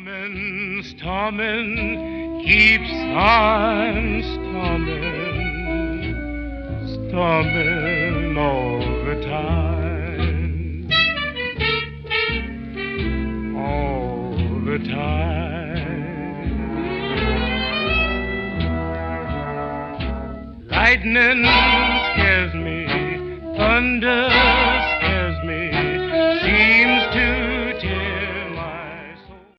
Stormin', keeps on stormin' all the time, all the time. Lightning